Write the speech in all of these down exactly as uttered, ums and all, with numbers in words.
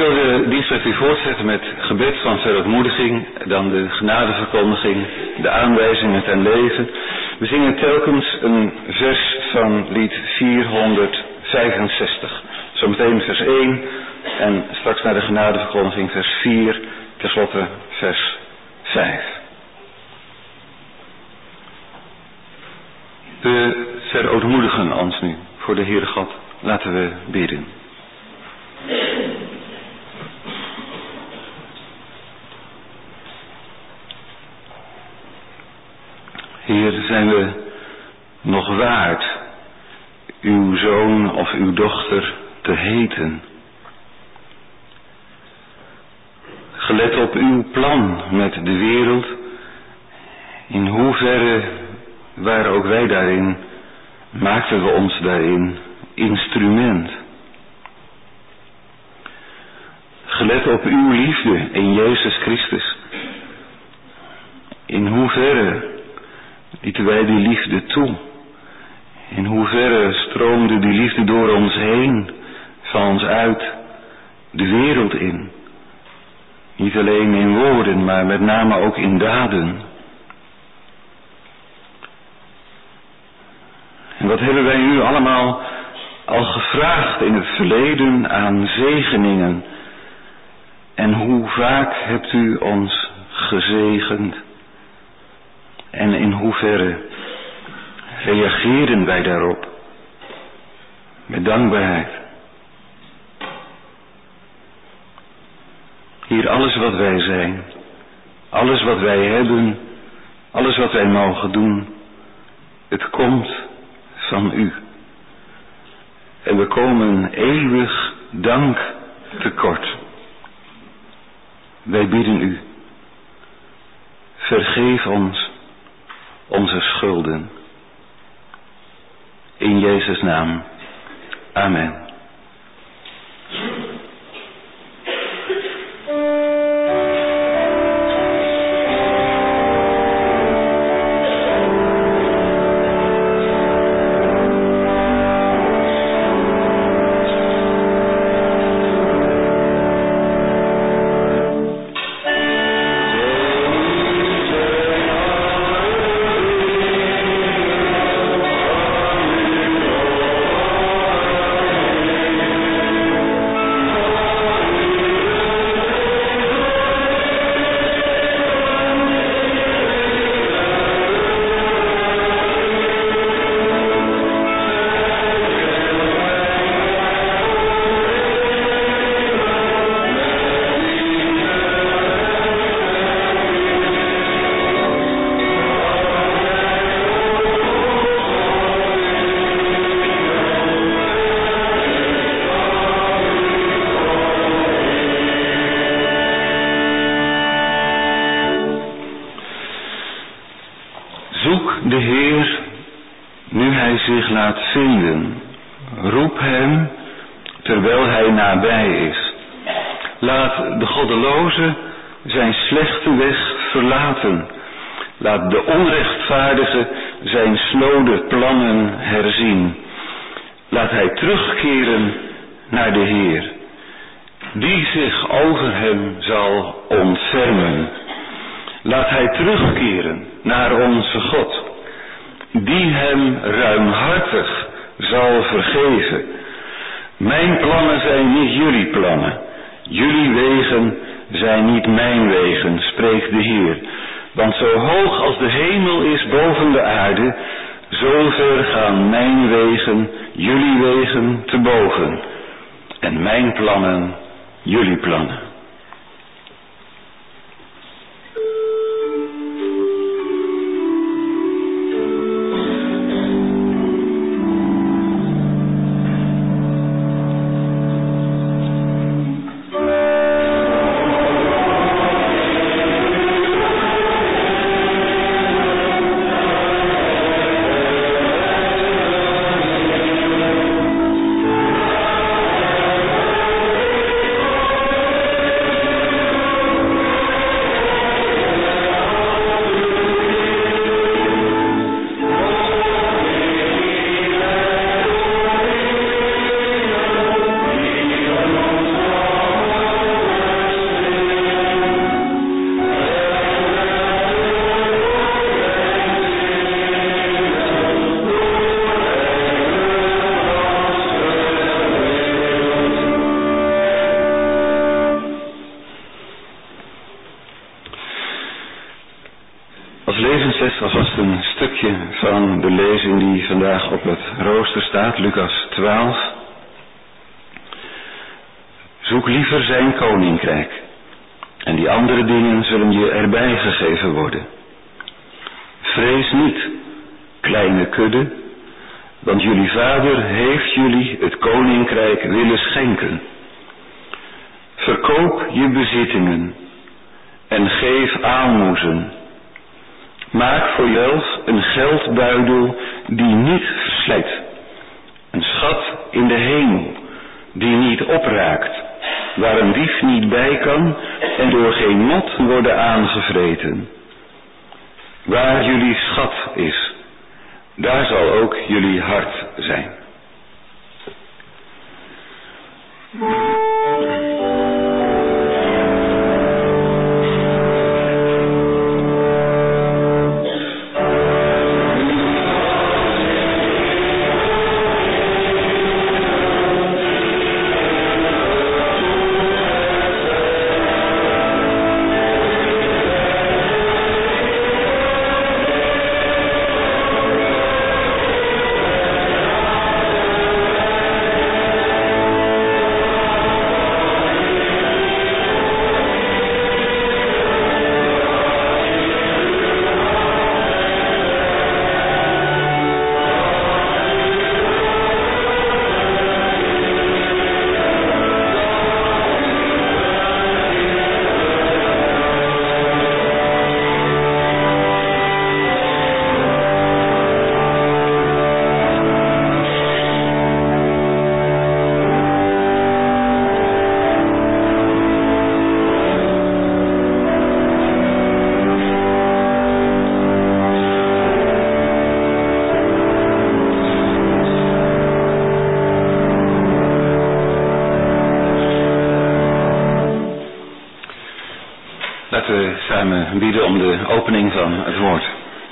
wil de dienst met u voortzetten met gebed van verootmoediging, dan de genadeverkondiging, de aanwijzingen ten leven. We zingen telkens een vers van lied vierhonderdvijfenzestig. Zometeen vers één en straks naar de genadeverkondiging vers vier, tenslotte vers vijf. We verootmoedigen ons nu voor de Heere God. Laten we bidden. Heer, zijn we nog waard uw zoon of uw dochter te heten? Gelet op uw plan met de wereld, in hoeverre waren ook wij daarin, maakten we ons daarin instrument. Gelet op uw liefde in Jezus Christus, in hoeverre lieten wij die liefde toe? In hoeverre stroomde die liefde door ons heen, van ons uit, de wereld in? Niet alleen in woorden, maar met name ook in daden. En wat hebben wij u allemaal al gevraagd in het verleden aan zegeningen? En hoe vaak hebt u ons gezegend? En in hoeverre reageren wij daarop? Met dankbaarheid. Hier alles wat wij zijn, alles wat wij hebben, alles wat wij mogen doen, het komt van u. En we komen eeuwig dank tekort. Wij bidden u, vergeef ons onze schulden. In Jezus' naam. Amen. De Heer, nu hij zich laat vinden, roep hem terwijl hij nabij is. Laat de goddeloze zijn slechte weg verlaten. Laat de onrechtvaardige zijn snode plannen herzien. Laat hij terugkeren naar de Heer, die zich over hem zal ontfermen. Laat hij terugkeren naar onze God, die hem ruimhartig zal vergeven. Mijn plannen zijn niet jullie plannen. Jullie wegen zijn niet mijn wegen, spreekt de Heer. Want zo hoog als de hemel is boven de aarde, zo ver gaan mijn wegen, jullie wegen te boven. En mijn plannen, jullie plannen. Amen. een stukje van de lezing die vandaag op het rooster staat, Lucas twaalf. Zoek liever zijn koninkrijk en die andere dingen zullen je erbij gegeven worden. Vrees niet, kleine kudde, want jullie vader heeft jullie het koninkrijk willen schenken. Verkoop je bezittingen en geef aalmoezen. Maak voor jezelf een geldbuidel die niet verslijt. Een schat in de hemel die niet opraakt, waar een dief niet bij kan en door geen mot worden aangevreten. Waar jullie schat is, daar zal ook jullie hart zijn. Laten we samen bidden om de opening van het woord.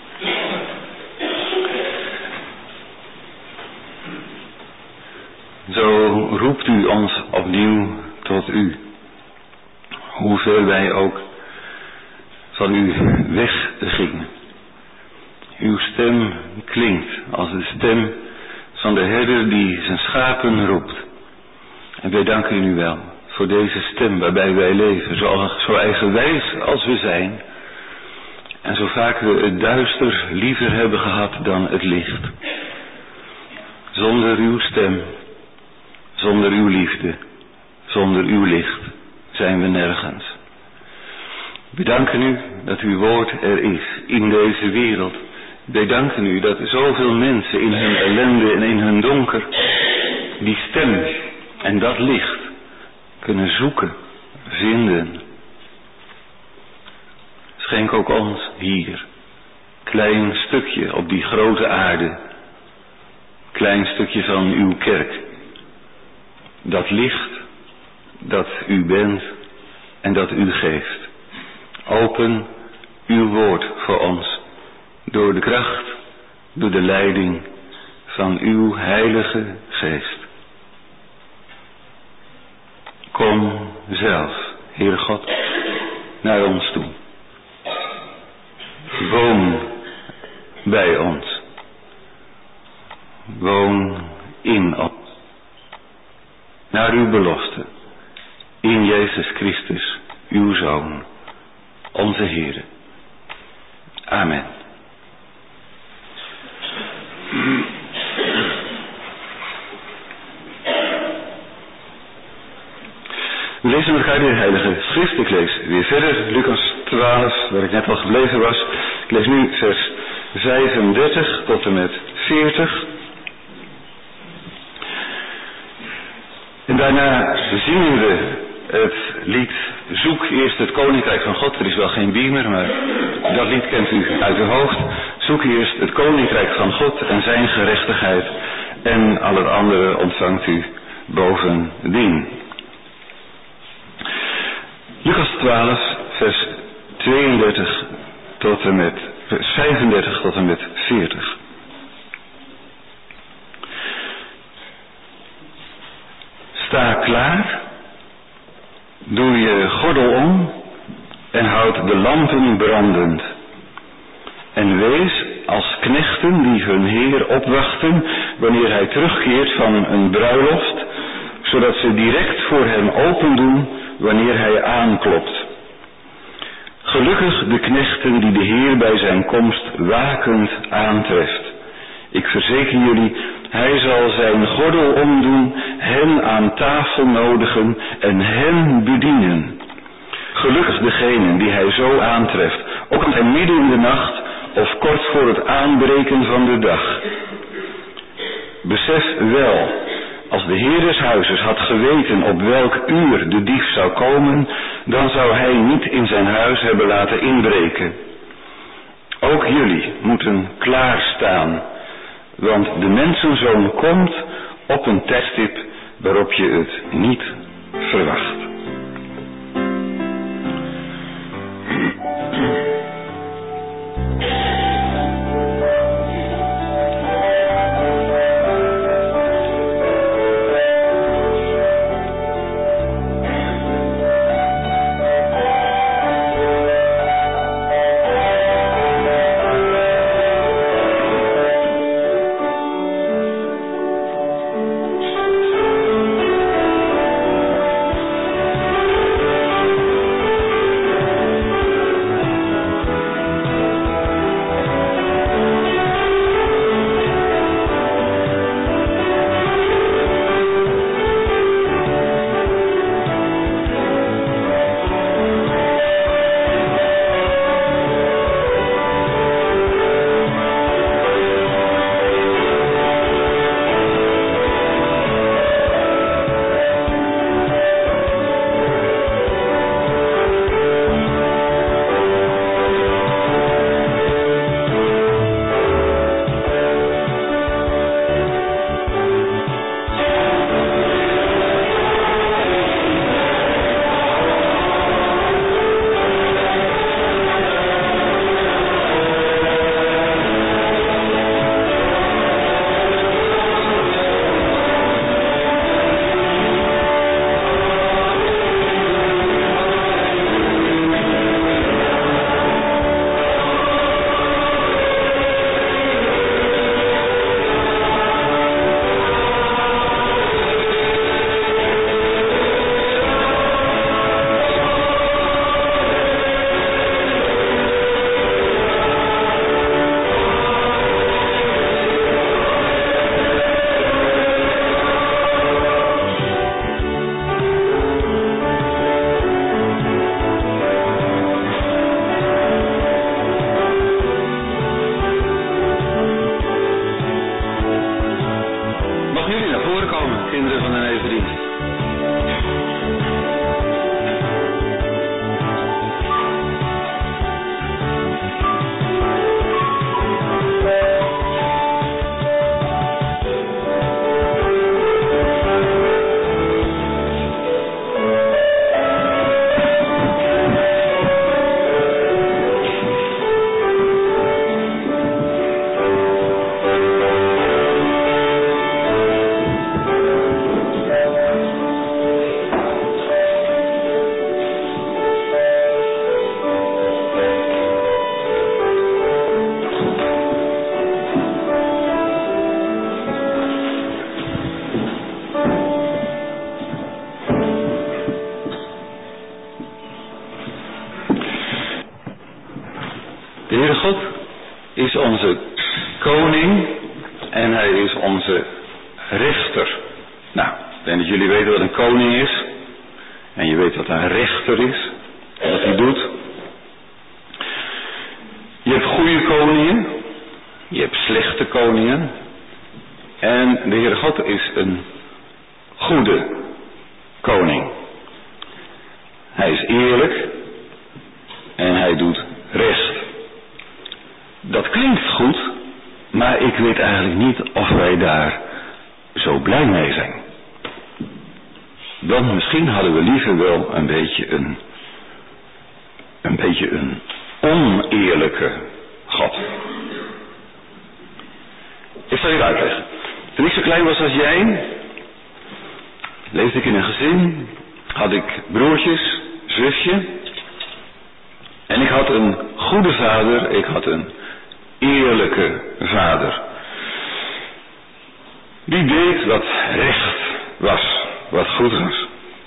Zo roept u ons opnieuw tot u. Hoeveel wij ook van u weggingen. Uw stem klinkt als de stem van de herder die zijn schapen roept. En wij danken u wel voor deze stem waarbij wij leven, zo, zo eigenwijs als we zijn. En zo vaak we het duister liever hebben gehad dan het licht. Zonder uw stem, zonder uw liefde, zonder uw licht zijn we nergens. We danken u dat uw woord er is in deze wereld. Wij danken u dat zoveel mensen in hun ellende en in hun donker die stem en dat licht kunnen zoeken, vinden. Schenk ook ons hier, klein stukje op die grote aarde, klein stukje van uw kerk. Dat licht, dat u bent en dat u geeft. Open uw woord voor ons, door de kracht, door de leiding van uw heilige geest. Kom zelf, Heer God, naar ons toe. Woon bij ons. Woon in ons. Naar uw belofte, in Jezus Christus, uw Zoon, onze Heer. Amen. We lezen met elkaar de Heilige Schrift. Ik lees weer verder, Lucas twaalf, waar ik net al gebleven was. Ik lees nu vers vijfendertig tot en met veertig. En daarna zingen we het lied Zoek eerst het Koninkrijk van God. Er is wel geen beamer, maar dat lied kent u uit uw hoofd. Zoek eerst het Koninkrijk van God en zijn gerechtigheid. En al het andere ontvangt u bovendien. Lucas twaalf, vers tweeëndertig tot en met vers vijfendertig tot en met veertig. Sta klaar, doe je gordel om en houd de lampen brandend. En wees als knechten die hun Heer opwachten wanneer hij terugkeert van een bruiloft, zodat ze direct voor hem open doen wanneer hij aanklopt. Gelukkig de knechten die de Heer bij zijn komst wakend aantreft. Ik verzeker jullie, hij zal zijn gordel omdoen, hen aan tafel nodigen en hen bedienen. Gelukkig degenen die hij zo aantreft, ook al zijn midden in de nacht of kort voor het aanbreken van de dag. Besef wel, als de Heer des huizes had geweten op welk uur de dief zou komen, dan zou hij niet in zijn huis hebben laten inbreken. Ook jullie moeten klaarstaan, want de mensenzoon komt op een tijdstip waarop je het niet verwacht. De Heere God is onze koning en hij is onze rechter. Nou, ik denk dat jullie weten wat een koning is. En je weet wat een rechter is. En wat hij doet. Je hebt goede koningen. Je hebt slechte koningen. En de Heere God is een goede koning. Hij is eerlijk. En hij doet recht. Dat klinkt goed, maar ik weet eigenlijk niet of wij daar zo blij mee zijn. Want misschien hadden we liever wel een beetje een, een beetje een oneerlijke God. Ik zal je het uitleggen. Toen ik zo klein was als jij, leefde ik in een gezin, had ik broertjes, zusje. En ik had een goede vader, ik had een eerlijke vader. Die deed wat recht was, wat goed was.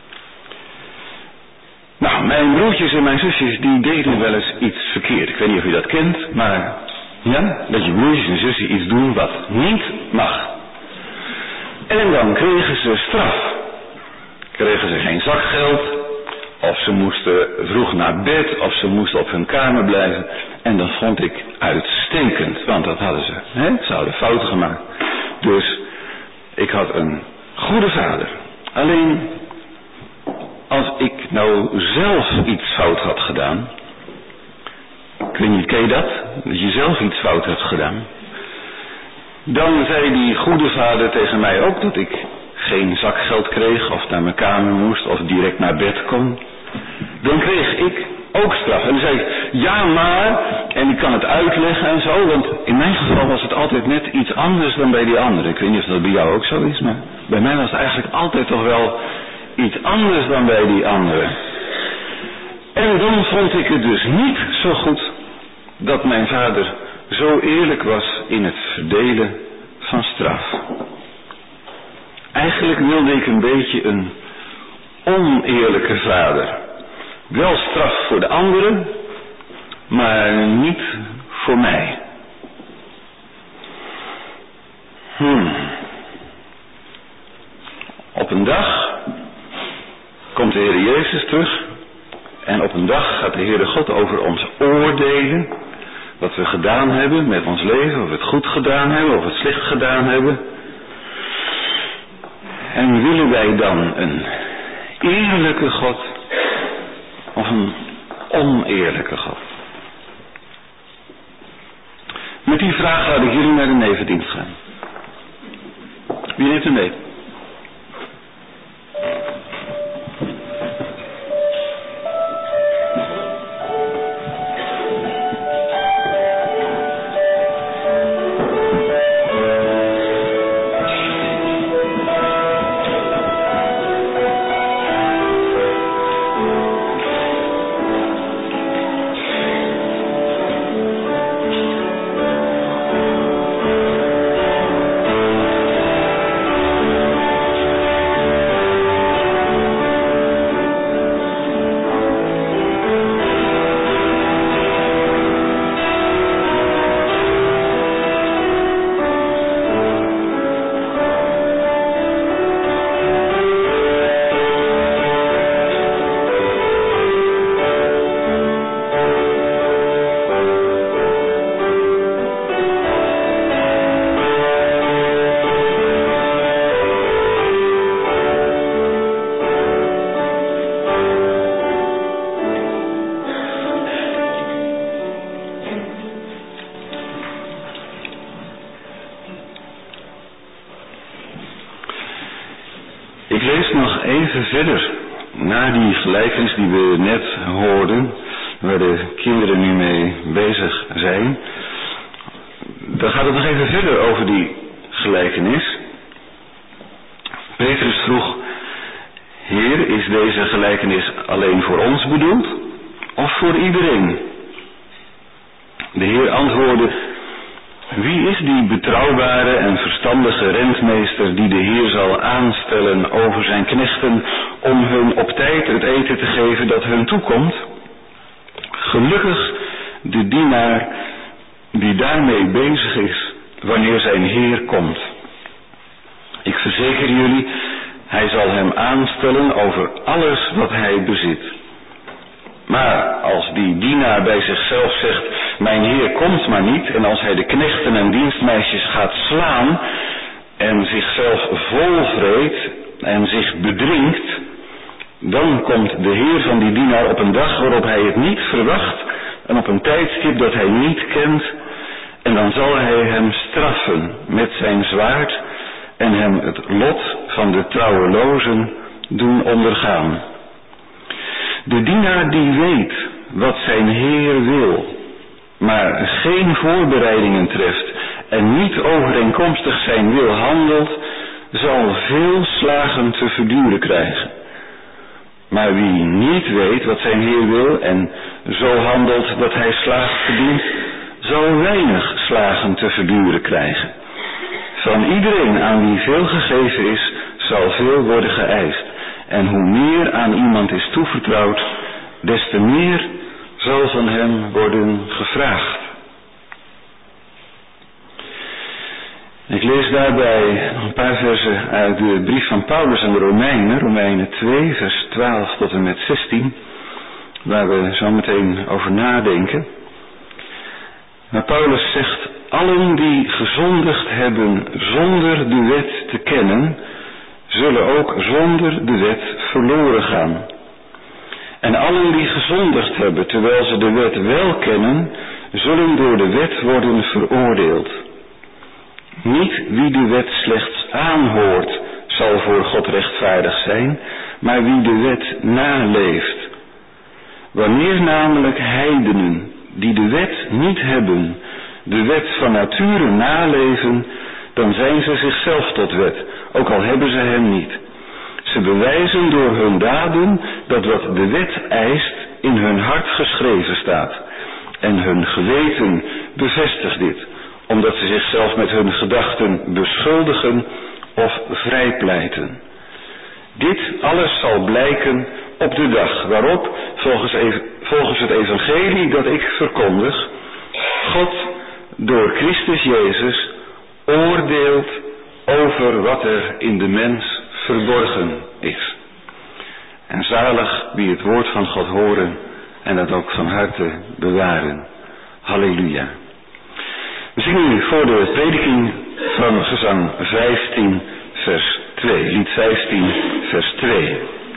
Nou, mijn broertjes en mijn zusjes, die deden wel eens iets verkeerd. Ik weet niet of u dat kent, maar ja, dat je broertjes en zusjes iets doen wat niet mag. En dan kregen ze straf. Kregen ze geen zakgeld, of ze moesten vroeg naar bed, of ze moesten op hun kamer blijven. En dat vond ik uitstekend, want dat hadden ze. Hè? Ze hadden fouten gemaakt. Dus ik had een goede vader. Alleen, als ik nou zelf iets fout had gedaan, ik weet niet, ken je dat? Dat je zelf iets fout hebt gedaan. Dan zei die goede vader tegen mij ook dat ik geen zakgeld kreeg, of naar mijn kamer moest, of direct naar bed kon. Dan kreeg ik ook straf. En dan zei ik, ja maar, en ik kan het uitleggen en zo, want in mijn geval was het altijd net iets anders dan bij die anderen. Ik weet niet of dat bij jou ook zo is, maar bij mij was het eigenlijk altijd toch wel iets anders dan bij die anderen. En dan vond ik het dus niet zo goed dat mijn vader zo eerlijk was in het verdelen van straf. Eigenlijk wilde ik een beetje een oneerlijke vader. Wel straf voor de anderen, maar niet voor mij. Hmm. Op een dag komt de Heer Jezus terug en op een dag gaat de Heere God over ons oordelen, wat we gedaan hebben met ons leven, of we het goed gedaan hebben, of we het slecht gedaan hebben. En willen wij dan een eerlijke God of een oneerlijke God? Met die vraag laat ik jullie naar de nevendienst gaan. Wie neemt er mee? Ik lees nog even verder naar die gelijkenis die we net hoorden, waar de kinderen nu mee bezig zijn. Dan gaat het nog even verder over die gelijkenis. Petrus vroeg, Heer, is deze gelijkenis alleen voor ons bedoeld of voor iedereen? De Heer antwoordde, wie is die betrouwbare en verstandige rentmeester die de Heer zal aanstellen over zijn knechten om hun op tijd het eten te geven dat hun toekomt? Gelukkig de dienaar die daarmee bezig is wanneer zijn Heer komt. Ik verzeker jullie, hij zal hem aanstellen over alles wat hij bezit. Maar als die dienaar bij zichzelf zegt, mijn Heer komt maar niet, en als hij de knechten en dienstmeisjes gaat slaan en zichzelf volvreet en zich bedringt, dan komt de Heer van die dienaar op een dag waarop hij het niet verwacht en op een tijdstip dat hij niet kent, en dan zal hij hem straffen met zijn zwaard en hem het lot van de trouwelozen doen ondergaan. De dienaar die weet wat zijn Heer wil, maar geen voorbereidingen treft en niet overeenkomstig zijn wil handelt, zal veel slagen te verduren krijgen. Maar wie niet weet wat zijn Heer wil en zo handelt dat hij slaag verdient, zal weinig slagen te verduren krijgen. Van iedereen aan wie veel gegeven is, zal veel worden geëist. En hoe meer aan iemand is toevertrouwd, des te meer zal van hem worden gevraagd. Ik lees daarbij nog een paar versen uit de brief van Paulus aan de Romeinen, Romeinen twee, vers twaalf tot en met zestien, waar we zo meteen over nadenken. Maar Paulus zegt, allen die gezondigd hebben zonder de wet te kennen, zullen ook zonder de wet verloren gaan. En allen die gezondigd hebben terwijl ze de wet wel kennen, zullen door de wet worden veroordeeld. Niet wie de wet slechts aanhoort, zal voor God rechtvaardig zijn, maar wie de wet naleeft. Wanneer namelijk heidenen, die de wet niet hebben, de wet van nature naleven, dan zijn ze zichzelf tot wet, ook al hebben ze hem niet. Ze bewijzen door hun daden dat wat de wet eist in hun hart geschreven staat. En hun geweten bevestigt dit, omdat ze zichzelf met hun gedachten beschuldigen of vrijpleiten. Dit alles zal blijken op de dag waarop, volgens, volgens het evangelie dat ik verkondig, God door Christus Jezus oordeelt over wat er in de mens verborgen is. En zalig wie het woord van God horen en dat ook van harte bewaren. Halleluja. We zingen nu voor de prediking van gezang vijftien vers twee. Lied vijftien vers twee.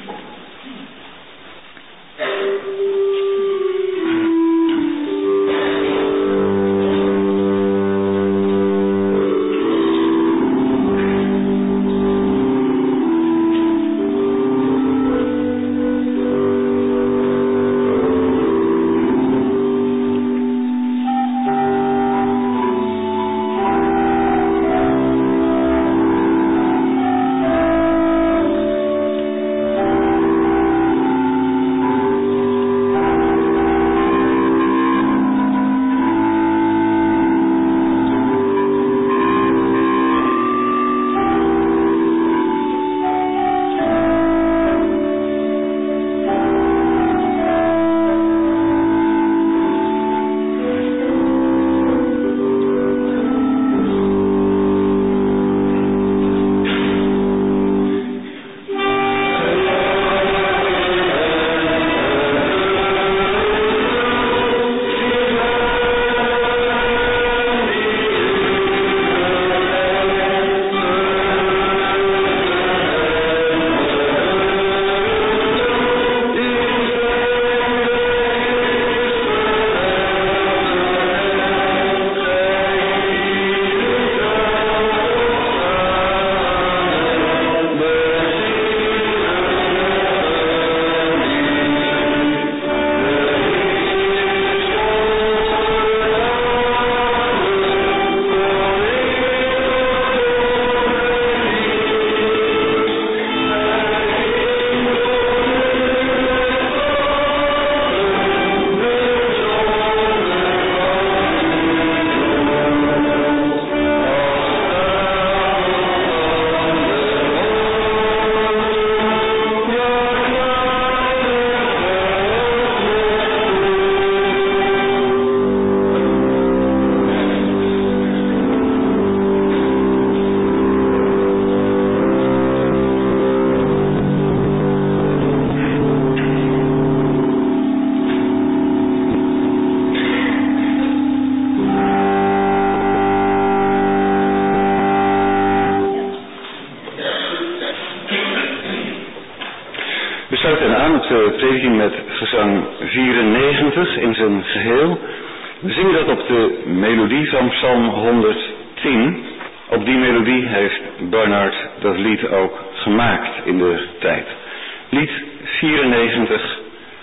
De prediking met gezang vierennegentig in zijn geheel. We zingen dat op de melodie van Psalm honderdtien. Op die melodie heeft Bernhard dat lied ook gemaakt in de tijd. Lied vierennegentig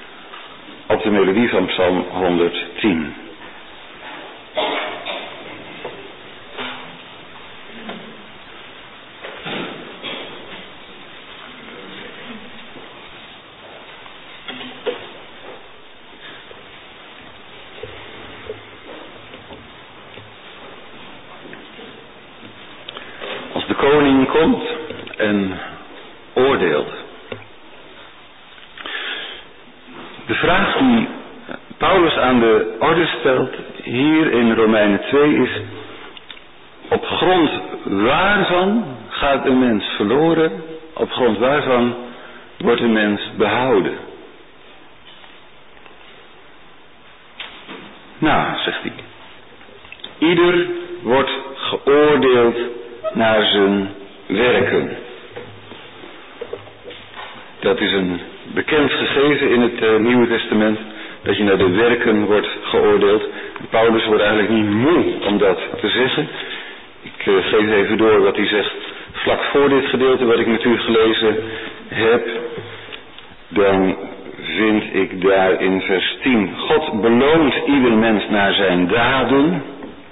op de melodie van Psalm honderdtien. komt en oordeelt. De vraag die Paulus aan de orde stelt hier in Romeinen twee is: op grond waarvan gaat een mens verloren? Op grond waarvan wordt een mens behouden? Nou, zegt hij, ieder wordt geoordeeld naar zijn werken. Dat is een bekend gegeven in het uh, Nieuwe Testament, dat je naar de werken wordt geoordeeld. Paulus wordt eigenlijk niet moe om dat te zeggen. Ik uh, geef even door wat hij zegt vlak voor dit gedeelte wat ik met u gelezen heb. Dan vind ik daar in vers tien: God beloont ieder mens naar zijn daden.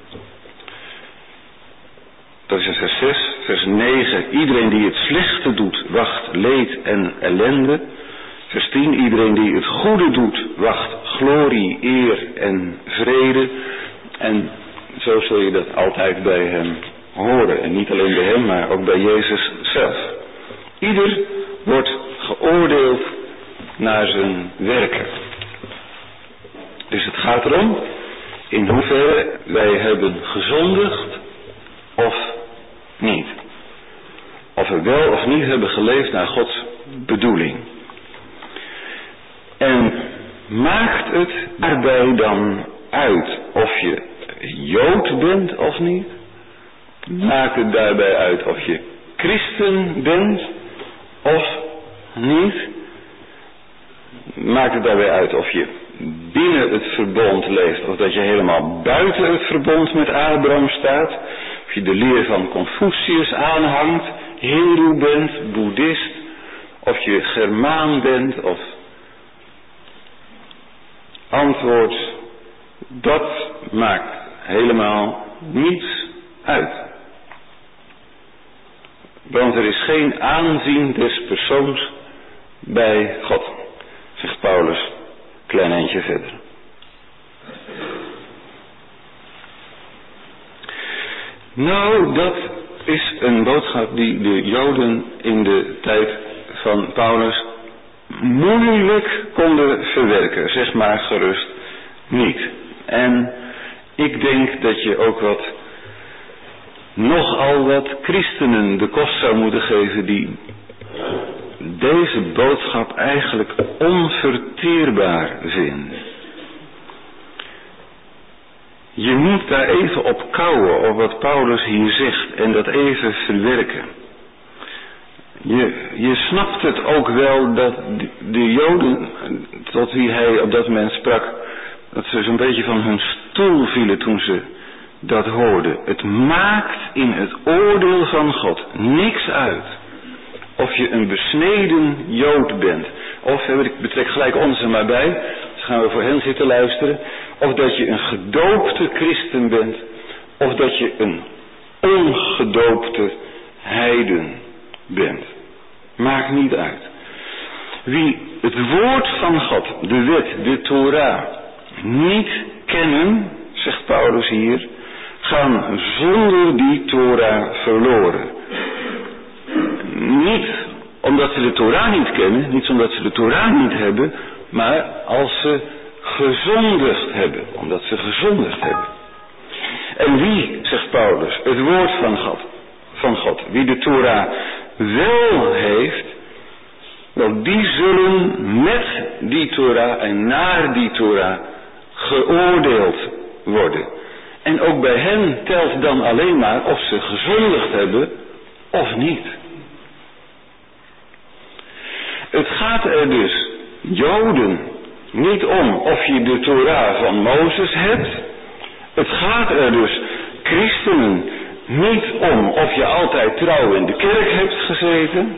Dat is in vers zes. Vers negen: iedereen die het slechte doet, wacht leed en ellende. Vers tien: iedereen die het goede doet, wacht glorie, eer en vrede. En zo zul je dat altijd bij hem horen. En niet alleen bij hem, maar ook bij Jezus zelf. Ieder wordt geoordeeld naar zijn werken. Dus het gaat erom in hoeverre wij hebben gezondigd of niet. Of we wel of niet hebben geleefd naar Gods bedoeling. En maakt het daarbij dan uit of je Jood bent of niet? Maakt het daarbij uit of je christen bent of niet? Maakt het daarbij uit of je binnen het verbond leeft of dat je helemaal buiten het verbond met Abraham staat? Of je de leer van Confucius aanhangt, Hindoe bent, boeddhist, of je Germaan bent of... Antwoord, dat maakt helemaal niets uit. Want er is geen aanzien des persoons bij God, zegt Paulus, klein eindje verder. Nou, dat is een boodschap die de Joden in de tijd van Paulus moeilijk konden verwerken, zeg maar gerust niet. En ik denk dat je ook wat, nogal wat christenen de kost zou moeten geven die deze boodschap eigenlijk onverteerbaar vinden. Je moet daar even op kouwen, op wat Paulus hier zegt, en dat even verwerken. Je, je snapt het ook wel dat de Joden, tot wie hij op dat moment sprak, dat ze zo'n beetje van hun stoel vielen toen ze dat hoorden. Het maakt in het oordeel van God niks uit of je een besneden Jood bent. Of, ik betrek gelijk ons er maar bij, dus gaan we voor hen zitten luisteren. Of dat je een gedoopte christen bent, of dat je een ongedoopte heiden bent. Maakt niet uit. Wie het woord van God, de wet, de Torah, niet kennen, zegt Paulus hier, gaan zonder die Torah verloren. Niet omdat ze de Torah niet kennen, niet omdat ze de Torah niet hebben, maar als ze gezondigd hebben, omdat ze gezondigd hebben. En wie, zegt Paulus, het woord van God, van God, wie de Torah wel heeft, wel die zullen met die Torah en naar die Torah geoordeeld worden. En ook bij hen telt dan alleen maar of ze gezondigd hebben of niet. Het gaat er dus, Joden, niet om of je de Torah van Mozes hebt. Het gaat er dus, christenen, niet om of je altijd trouw in de kerk hebt gezeten.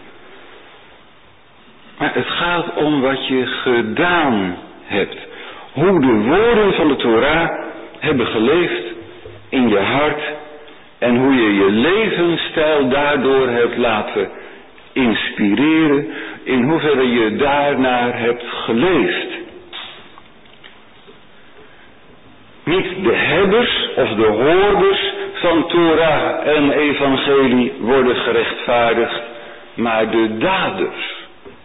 Maar het gaat om wat je gedaan hebt. Hoe de woorden van de Torah hebben geleefd in je hart. En hoe je je levensstijl daardoor hebt laten inspireren. In hoeverre je daarnaar hebt geleefd. Niet de hebbers of de hoorders van Torah en evangelie worden gerechtvaardigd, maar de daders.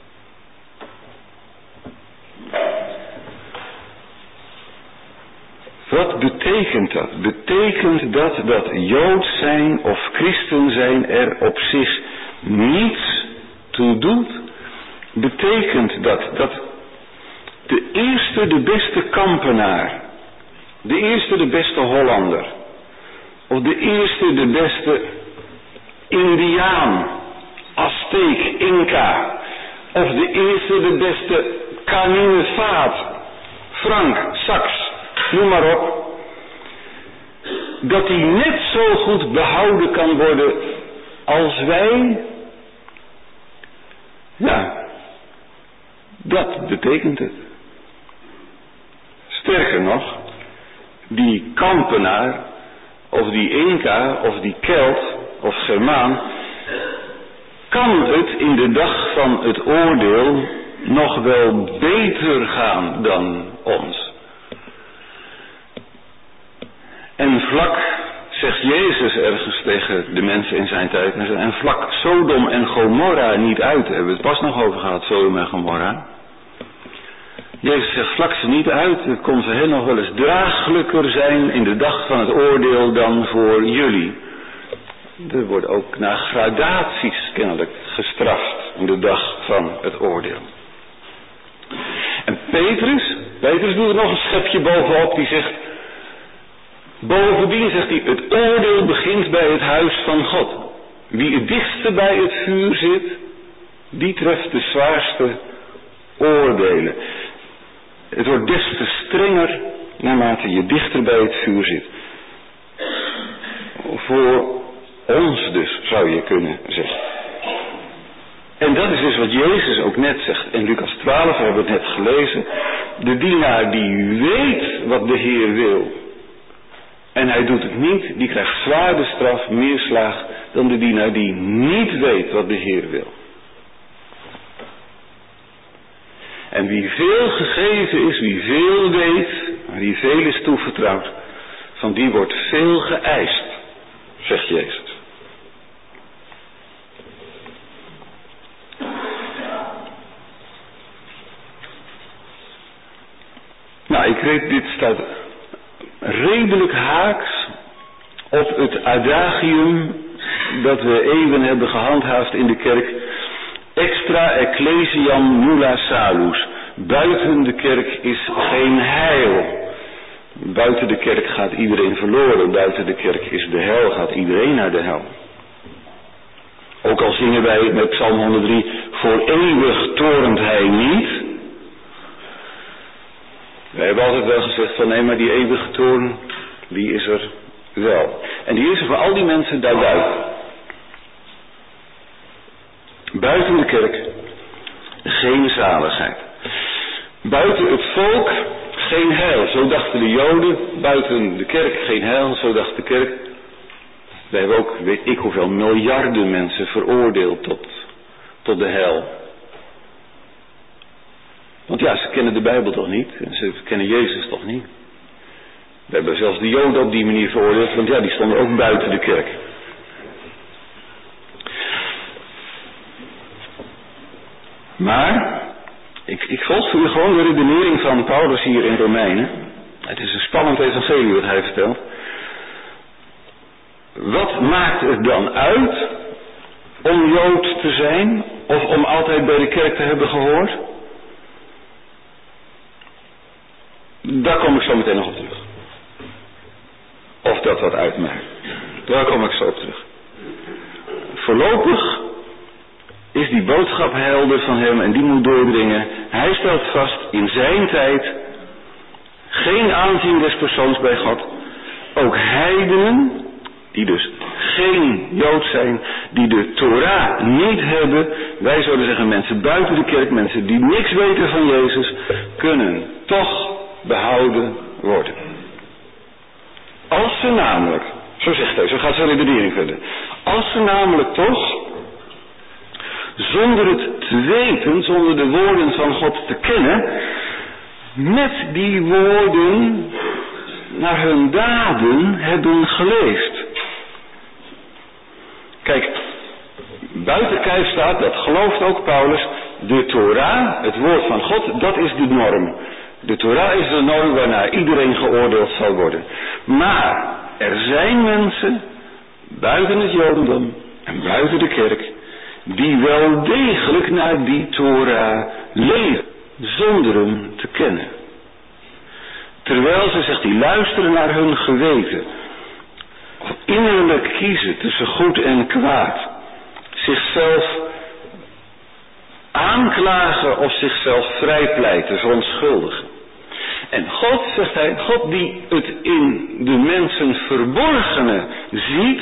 Wat betekent dat? Betekent dat dat Jood zijn of christen zijn er op zich niets toe doet? Betekent dat dat de eerste de beste kampenaar, de eerste de beste Hollander, of de eerste de beste Indiaan, Azteek, Inca, of de eerste de beste Kaninevaat, Frank, Saks, noem maar op, dat die net zo goed behouden kan worden als wij? Ja, dat betekent het. Sterker nog, die kampenaar, of die Inca, of die Kelt, of Germaan, kan het in de dag van het oordeel nog wel beter gaan dan ons. En vlak, zegt Jezus ergens tegen de mensen in zijn tijd, en vlak Sodom en Gomorra niet uit, hebben we het pas nog over gehad, Sodom en Gomorra. Jezus zegt, vlak ze niet uit, het kon voor hen nog wel eens draaglijker zijn in de dag van het oordeel dan voor jullie. Er wordt ook naar gradaties kennelijk gestraft in de dag van het oordeel. En Petrus, Petrus doet er nog een schepje bovenop, die zegt, bovendien zegt hij, het oordeel begint bij het huis van God. Wie het dichtste bij het vuur zit, die treft de zwaarste oordelen. Het wordt des te strenger naarmate je dichter bij het vuur zit. Voor ons dus, zou je kunnen zeggen. En dat is dus wat Jezus ook net zegt. In Lucas twaalf hebben we het net gelezen. De dienaar die weet wat de Heer wil, en hij doet het niet, die krijgt zwaarder straf, meer slaag, dan de dienaar die niet weet wat de Heer wil. En wie veel gegeven is, wie veel weet, wie veel is toevertrouwd, van die wordt veel geëist, zegt Jezus. Nou, ik weet, dit staat redelijk haaks op het adagium dat we eeuwen hebben gehandhaafd in de kerk. Extra ecclesiam nulla salus. Buiten de kerk is geen heil. Buiten de kerk gaat iedereen verloren. Buiten de kerk is de hel, gaat iedereen naar de hel. Ook al zingen wij met Psalm honderddrie, voor eeuwig torent hij niet. Wij hebben altijd wel gezegd van nee, maar die eeuwige toorn, die is er wel. En die is er voor al die mensen daarbuiten. Buiten de kerk geen zaligheid. Buiten het volk geen heil. Zo dachten de Joden. Buiten de kerk geen heil. Zo dacht de kerk. Wij hebben ook, weet ik hoeveel, miljarden mensen veroordeeld tot, tot de hel. Want ja, ze kennen de Bijbel toch niet. En ze kennen Jezus toch niet. We hebben zelfs de Joden op die manier veroordeeld. Want ja, die stonden ook buiten de kerk. Maar, ik, ik volg voor u gewoon de redenering van Paulus hier in Romeinen. Het is een spannend evangelie wat hij vertelt. Wat maakt het dan uit om Jood te zijn of om altijd bij de kerk te hebben gehoord? Daar kom ik zo meteen nog op terug. Of dat wat uitmaakt. Daar kom ik zo op terug. Voorlopig is die boodschap helder van hem en die moet doordringen. Hij stelt vast in zijn tijd geen aanzien des persoons bij God. Ook heidenen, die dus geen Jood zijn, die de Torah niet hebben, wij zouden zeggen mensen buiten de kerk, mensen die niks weten van Jezus, kunnen toch behouden worden. Als ze namelijk, zo zegt hij, zo gaat zijn redenering verder, als ze namelijk toch, zonder het te weten, zonder de woorden van God te kennen, met die woorden naar hun daden hebben geleefd. buiten kijf staat, dat gelooft ook Paulus, de Torah, het woord van God, dat is de norm. De Torah is de norm waarnaar iedereen geoordeeld zal worden. Maar er zijn mensen, buiten het Jodendom en buiten de kerk, die wel degelijk naar die Torah leven, zonder hem te kennen. Terwijl ze, zegt hij, luisteren naar hun geweten, of innerlijk kiezen tussen goed en kwaad, zichzelf aanklagen of zichzelf vrijpleiten, verontschuldigen. En God, zegt hij, God die het in de mensen verborgene ziet,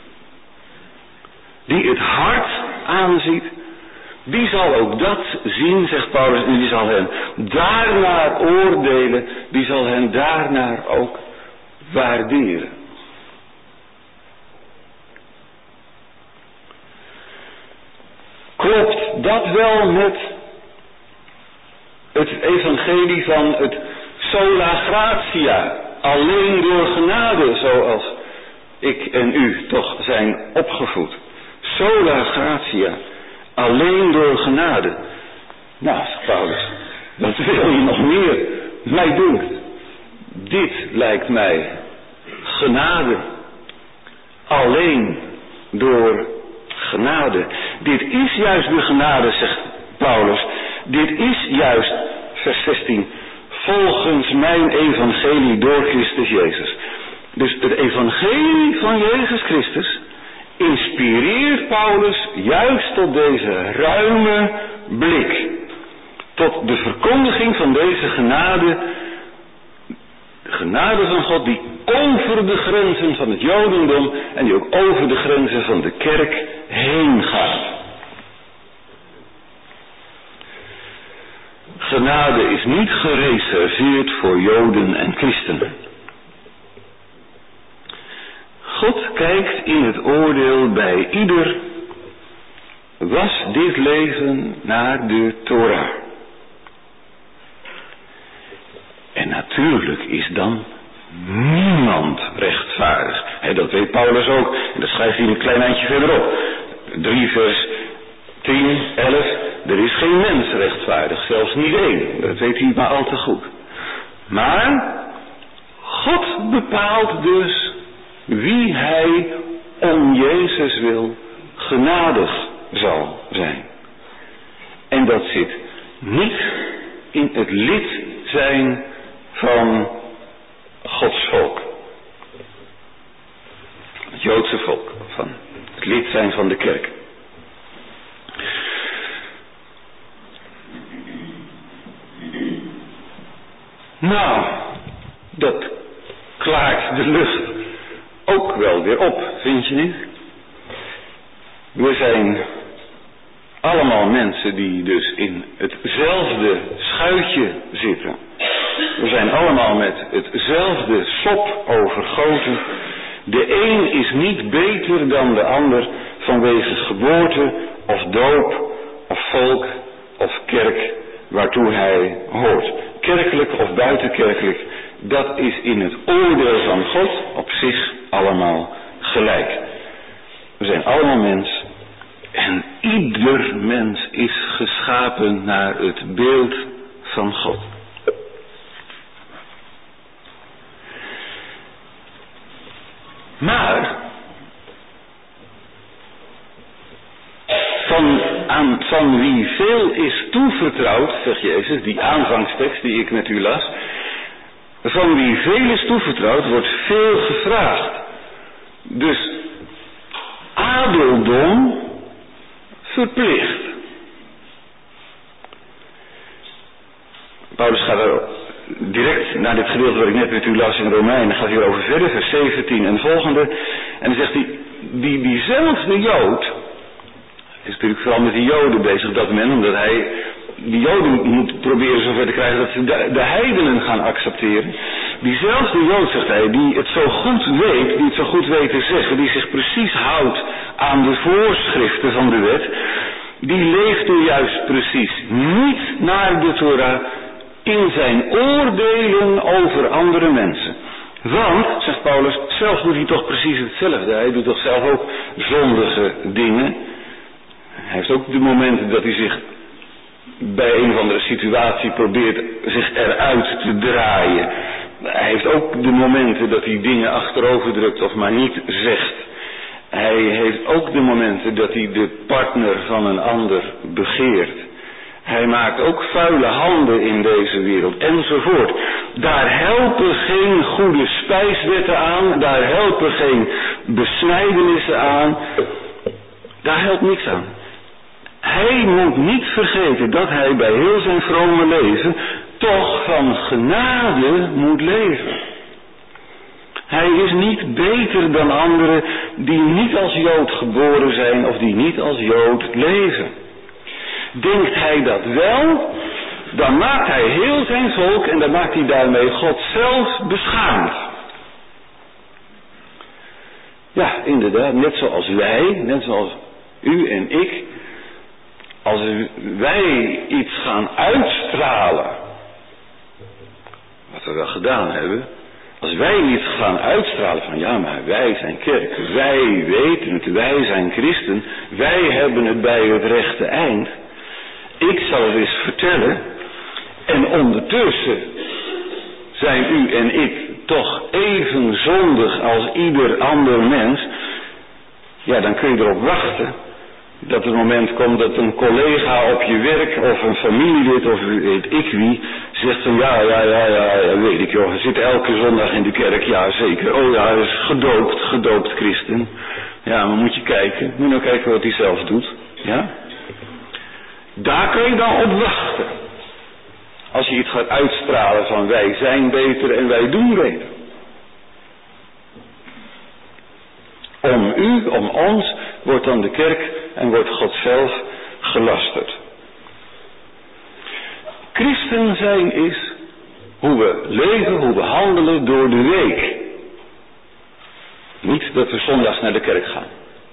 die het hart aanziet, die zal ook dat zien, zegt Paulus, en die zal hen daarnaar oordelen, die zal hen daarnaar ook waarderen. Klopt dat wel met het evangelie van het sola gratia, alleen door genade, zoals ik en u toch zijn opgevoed. Sola gratia, alleen door genade. Nou, zegt Paulus, wat wil je nog meer? Mij dunkt, dit lijkt mij genade, alleen door genade. Dit is juist de genade, zegt Paulus. Dit is juist, vers zestien, volgens mijn evangelie door Christus Jezus. Dus het evangelie van Jezus Christus inspireert Paulus juist tot deze ruime blik. Tot de verkondiging van deze genade. De genade van God die over de grenzen van het Jodendom en die ook over de grenzen van de kerk heen gaat. Genade is niet gereserveerd voor Joden en christenen. God kijkt in het oordeel bij ieder, was dit leven naar de Torah. En natuurlijk is dan niemand rechtvaardig. He, dat weet Paulus ook. En dat schrijft hij een klein eindje verderop. drie vers tien, elf. Er is geen mens rechtvaardig, zelfs niet één. Dat weet hij maar al te goed. Maar God bepaalt dus wie hij om Jezus wil genadig zal zijn. En dat zit niet in het lid zijn van Gods volk. Het Joodse volk. Van het lid zijn van de kerk. Nou, dat klaart de lucht ook wel weer op, vind je niet? We zijn allemaal mensen die dus in hetzelfde schuitje zitten. We zijn allemaal met hetzelfde sop overgoten. De een is niet beter dan de ander vanwege geboorte of doop of volk of kerk waartoe hij hoort. Kerkelijk of buitenkerkelijk, dat is in het oordeel van God op zich allemaal gelijk. We zijn allemaal mens en ieder mens is geschapen naar het beeld van God. Maar van, aan, van wie veel is toevertrouwd, zegt Jezus, die aanvangstekst die ik met u las, van wie veel is toevertrouwd, wordt veel gevraagd. Dus adeldom verplicht. Paulus gaat er direct naar dit gedeelte wat ik net met u las in Romeinen, gaat hier over verder, vers zeventien en volgende. En dan zegt hij, die, diezelfde Jood, is natuurlijk vooral met die Joden bezig op dat moment, omdat hij die Joden moet proberen zover te krijgen dat ze de, de heidenen gaan accepteren. Diezelfde Jood, zegt hij, die het zo goed weet, die het zo goed weet te zeggen, die zich precies houdt aan de voorschriften van de wet, die leeft nu juist precies niet naar de Torah in zijn oordelen over andere mensen. Want, zegt Paulus, zelf doet hij toch precies hetzelfde. Hij doet toch zelf ook zondige dingen. Hij heeft ook de momenten dat hij zich bij een of andere situatie probeert zich eruit te draaien. Hij heeft ook de momenten dat hij dingen achterover drukt of maar niet zegt. Hij heeft ook de momenten dat hij de partner van een ander begeert. Hij maakt ook vuile handen in deze wereld, enzovoort. Daar helpen geen goede spijswetten aan, daar helpen geen besnijdenissen aan. Daar helpt niks aan. Hij moet niet vergeten dat hij bij heel zijn vrome leven toch van genade moet leven. Hij is niet beter dan anderen die niet als Jood geboren zijn of die niet als Jood leven. Denkt hij dat wel, dan maakt hij heel zijn volk en dan maakt hij daarmee God zelf beschaamd. Ja, inderdaad, net zoals wij, net zoals u en ik, als wij iets gaan uitstralen, wat we wel gedaan hebben, als wij iets gaan uitstralen van ja, maar wij zijn kerk, wij weten het, wij zijn christen, wij hebben het bij het rechte eind. Ik zal het eens vertellen en ondertussen zijn u en ik toch even zondig als ieder ander mens. Ja, dan kun je erop wachten dat het moment komt dat een collega op je werk of een familielid of weet ik wie zegt van ja, ja, ja, ja, ja, weet ik joh, hij zit elke zondag in de kerk, ja zeker. Oh ja, hij is gedoopt, gedoopt christen. Ja, maar moet je kijken, moet je nou kijken wat hij zelf doet, ja. Daar kun je dan op wachten. Als je iets gaat uitstralen van wij zijn beter en wij doen beter. Om u, om ons, wordt dan de kerk en wordt God zelf gelasterd. Christen zijn is hoe we leven, hoe we handelen door de week. Niet dat we zondags naar de kerk gaan.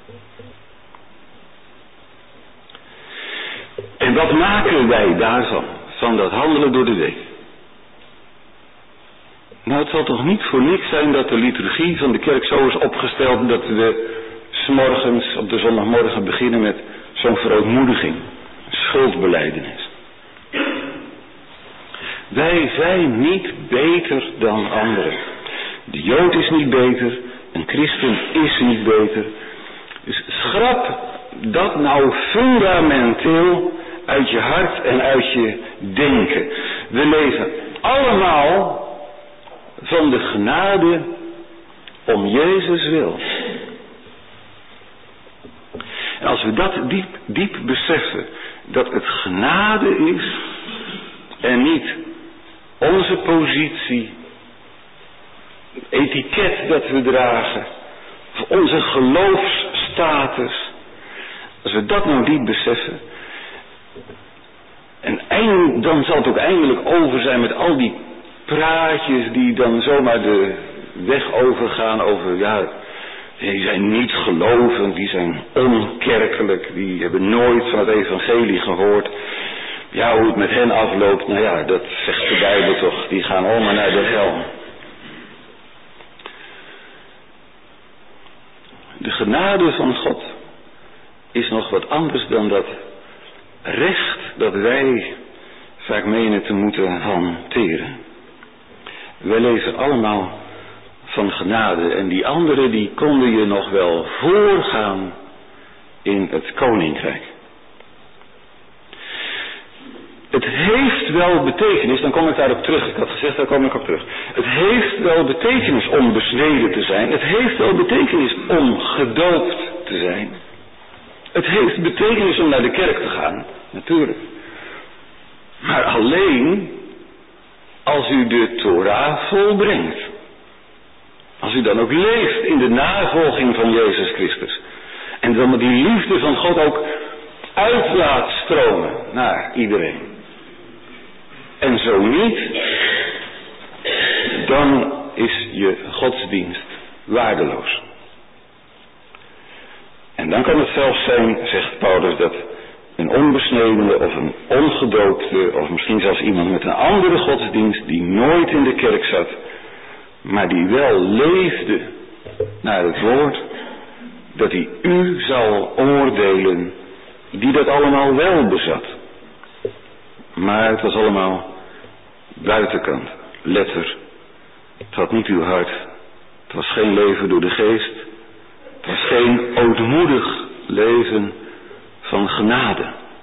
En wat maken wij daarvan, van dat handelen door de week? Nou, het zal toch niet voor niks zijn dat de liturgie van de kerk zo is opgesteld dat we 's morgens op de zondagmorgen beginnen met zo'n verootmoediging, schuldbelijdenis. Wij zijn niet beter dan anderen. De Jood is niet beter, een christen is niet beter. Dus schrap dat nou fundamenteel uit je hart en uit je denken. We leven allemaal van de genade om Jezus wil. En als we dat diep, diep beseffen, dat het genade is en niet onze positie, etiket dat we dragen, of onze geloofsstatus, als we dat nou diep beseffen, en eind, dan zal het ook eindelijk over zijn met al die praatjes die dan zomaar de weg overgaan over, ja, die zijn niet gelovend, die zijn onkerkelijk, die hebben nooit van het evangelie gehoord. Ja, hoe het met hen afloopt, nou ja, dat zegt de Bijbel toch, die gaan allemaal naar de hel. De genade van God is nog wat anders dan dat recht dat wij vaak menen te moeten hanteren. Wij leven allemaal van genade en die anderen die konden je nog wel voorgaan in het koninkrijk. Het heeft wel betekenis, dan kom ik daarop terug, ik had gezegd daar kom ik op terug. Het heeft wel betekenis om besneden te zijn, het heeft wel betekenis om gedoopt te zijn. Het heeft betekenis om naar de kerk te gaan, natuurlijk. Maar alleen als u de Torah volbrengt. Als u dan ook leeft in de navolging van Jezus Christus. En dan die liefde van God ook uit laat stromen naar iedereen. En zo niet, dan is je godsdienst waardeloos. En dan kan het zelfs zijn, zegt Paulus, dat een onbesnedene of een ongedoopte of misschien zelfs iemand met een andere godsdienst die nooit in de kerk zat, maar die wel leefde naar het woord, dat hij u zal oordelen die dat allemaal wel bezat. Maar het was allemaal buitenkant, letter. Het had niet uw hart. Het was geen leven door de geest. Het was geen ootmoedig leven van genade.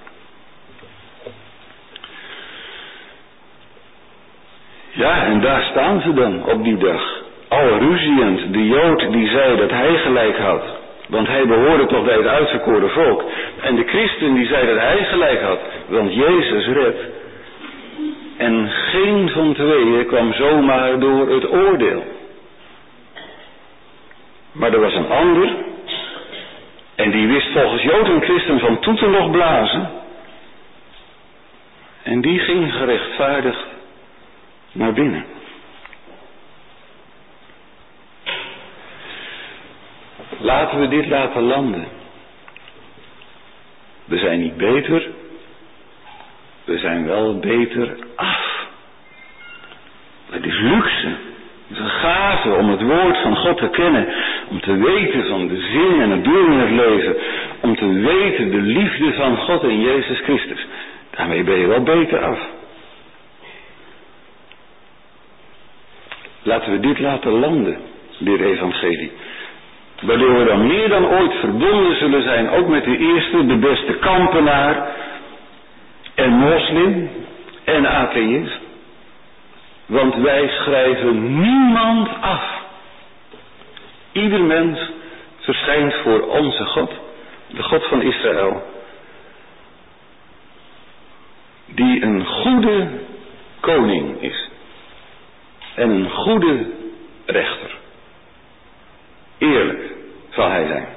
Ja, en daar staan ze dan op die dag. Al ruziend, de Jood die zei dat hij gelijk had. Want hij behoorde toch bij het uitverkoren volk. En de christen die zei dat hij gelijk had. Want Jezus redt. En geen van tweeën kwam zomaar door het oordeel. Maar er was een ander. En die wist volgens Jood en christen van toeten nog blazen. En die ging gerechtvaardigd naar binnen. Laten we dit laten landen. We zijn niet beter. We zijn wel beter af. Het is luxe. Het is een gave om het woord van God te kennen. Om te weten van de zin en het doel in het leven. Om te weten de liefde van God in Jezus Christus. Daarmee ben je wel beter af. Laten we dit laten landen, dit evangelie. Waardoor we dan meer dan ooit verbonden zullen zijn, ook met de eerste, de beste kampenaar en moslim en atheïst. Want wij schrijven niemand af. Ieder mens verschijnt voor onze God, de God van Israël, die een goede koning is en een goede rechter. Eerlijk zal hij zijn.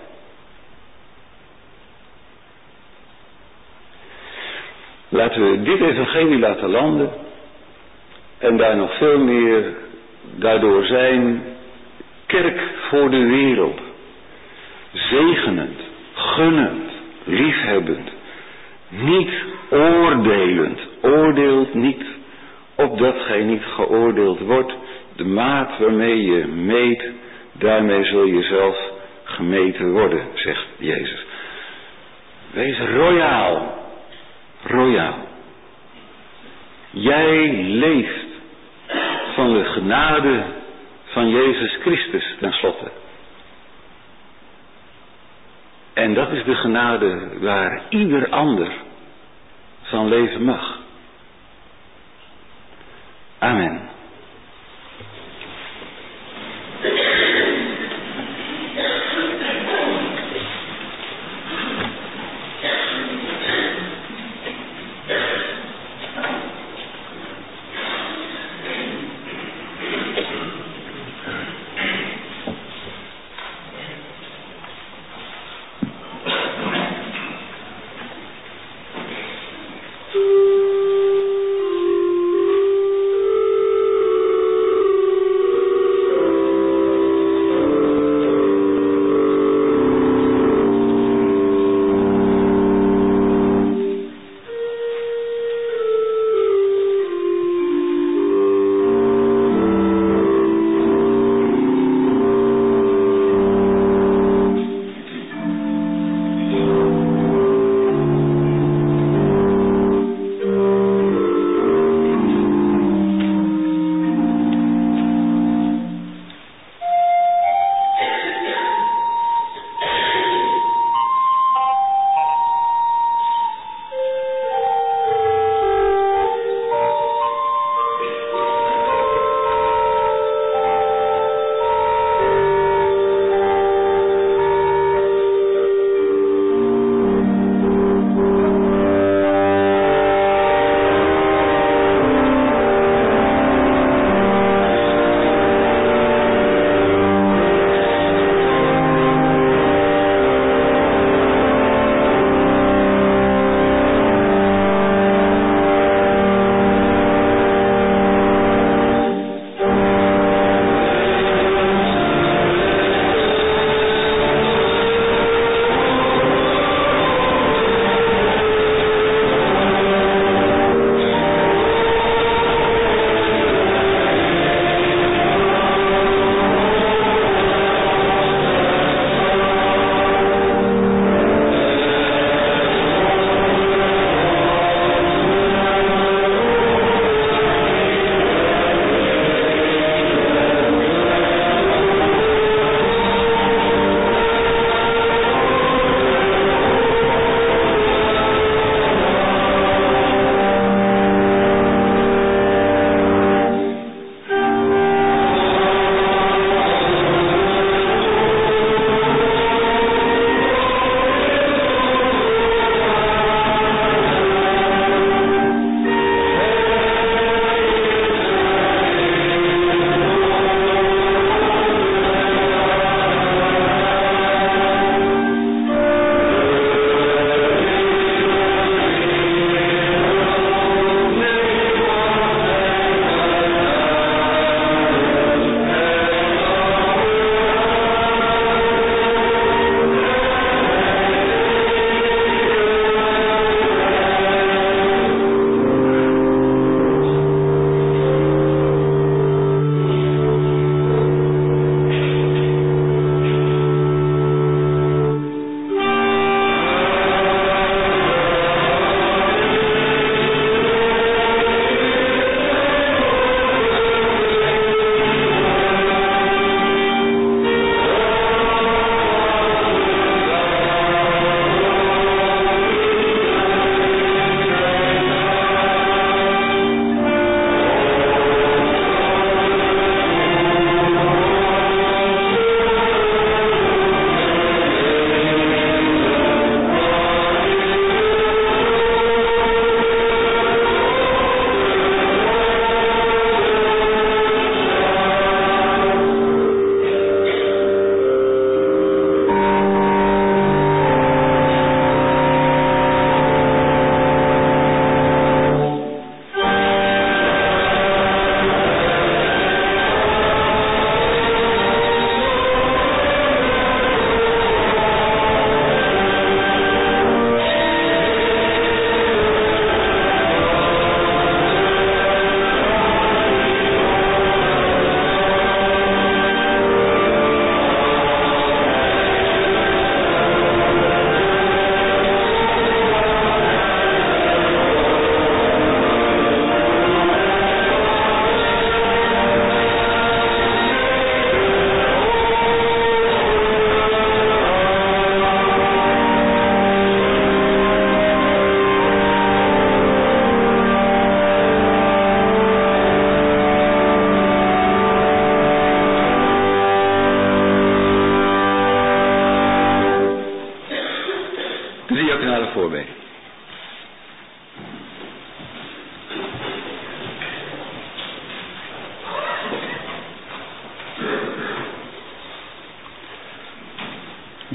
Laten we dit evangelie laten landen en daar nog veel meer daardoor zijn kerk voor de wereld. Zegenend, gunnend, liefhebbend, niet oordelend. Oordeelt niet, opdat gij niet geoordeeld wordt. De maat waarmee je meet, daarmee zul je zelf gemeten worden, zegt Jezus. Wees royaal. Royaal. Jij leeft van de genade van Jezus Christus tenslotte. En dat is de genade waar ieder ander van leven mag. Amen.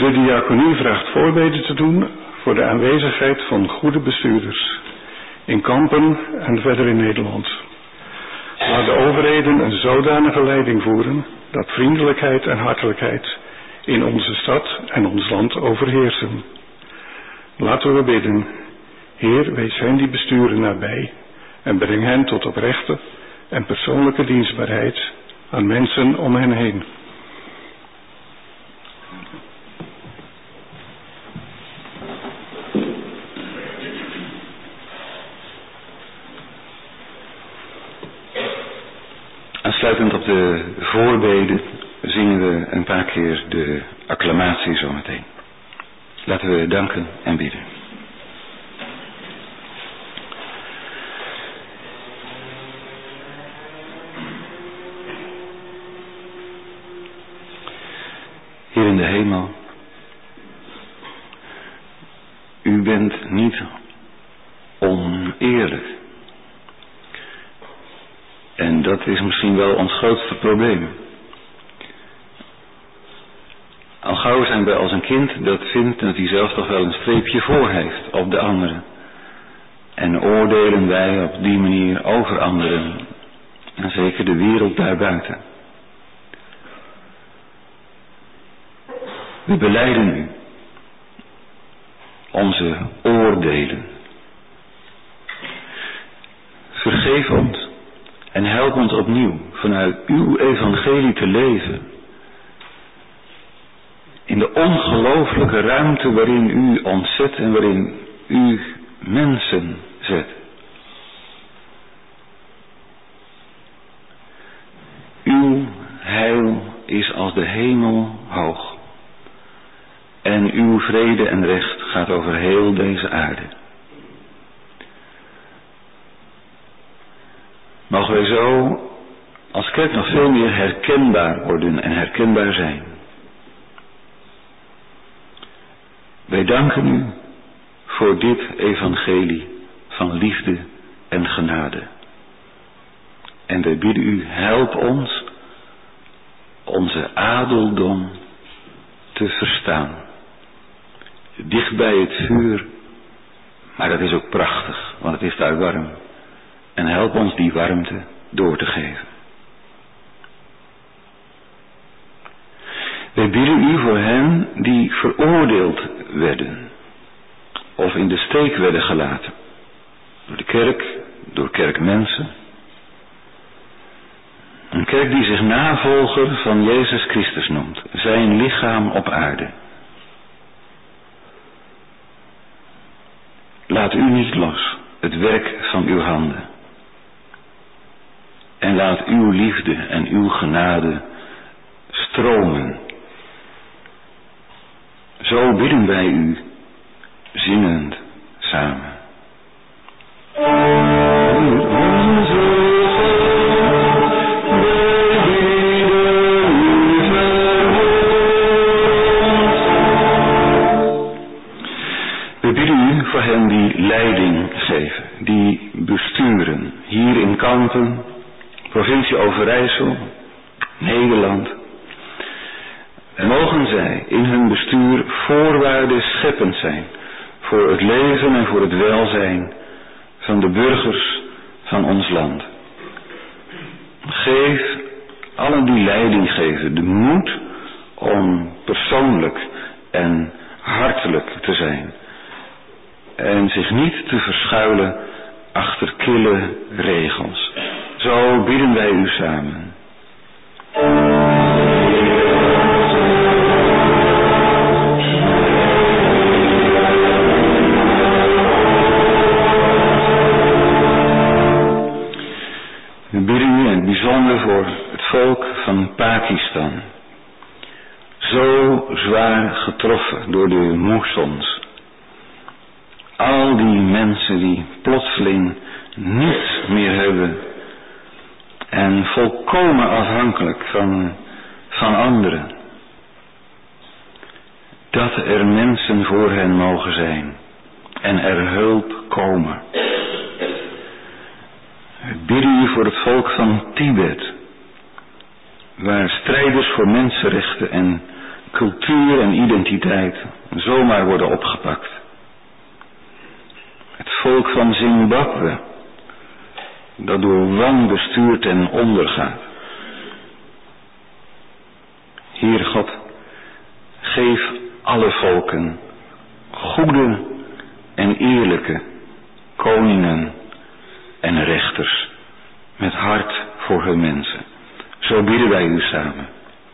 De diaconie vraagt voorbeden te doen voor de aanwezigheid van goede bestuurders in Kampen en verder in Nederland. Laat de overheden een zodanige leiding voeren dat vriendelijkheid en hartelijkheid in onze stad en ons land overheersen. Laten we bidden. Heer, wees hen die besturen nabij en breng hen tot oprechte en persoonlijke dienstbaarheid aan mensen om hen heen. Aansluitend op de voorbeden zingen we een paar keer de acclamatie zometeen. Laten we danken en bidden. Heer in de hemel, u bent niet oneerlijk. En dat is misschien wel ons grootste probleem. Al gauw zijn wij als een kind dat vindt dat hij zelf toch wel een streepje voor heeft op de anderen. En oordelen wij op die manier over anderen. En zeker de wereld daarbuiten. We belijden u onze oordelen. Vergeef ons en help ons opnieuw vanuit uw evangelie te leven. In de ongelooflijke ruimte waarin u ons zet en waarin u mensen zet. Uw heil is als de hemel hoog. En uw vrede en recht gaat over heel deze aarde. Mogen wij zo als kerk nog veel meer herkenbaar worden en herkenbaar zijn. Wij danken u voor dit evangelie van liefde en genade. En wij bidden u, help ons onze adeldom te verstaan. Dicht bij het vuur, maar dat is ook prachtig, want het is daar warm. En help ons die warmte door te geven. Wij bidden u voor hen die veroordeeld werden of in de steek werden gelaten. Door de kerk, door kerkmensen. Een kerk die zich navolger van Jezus Christus noemt, zijn lichaam op aarde. Laat u niet los, het werk van uw handen. En laat uw liefde en uw genade stromen. Zo bidden wij u, zingend samen. We bidden u voor hen die leiding geven, die besturen, hier in Kampen, provincie Overijssel, Nederland. Mogen zij in hun bestuur voorwaarden scheppend zijn voor het leven en voor het welzijn van de burgers van ons land. Geef allen die leiding geven de moed om persoonlijk en hartelijk te zijn en zich niet te verschuilen achter kille regels. Zo bidden wij u samen. We bidden u in het bijzonder voor het volk van Pakistan. Zo zwaar getroffen door de moessons. Al die mensen die plotseling niets meer hebben en volkomen afhankelijk van, van anderen. Dat er mensen voor hen mogen zijn en er hulp komen. We bidden u voor het volk van Tibet, waar strijders voor mensenrechten en cultuur en identiteit zomaar worden opgepakt. Het volk van Zimbabwe, dat door wanbestuur ten onder gaat. Heer God, geef alle volken goede en eerlijke koningen en rechters met hart voor hun mensen. Zo bidden wij u samen.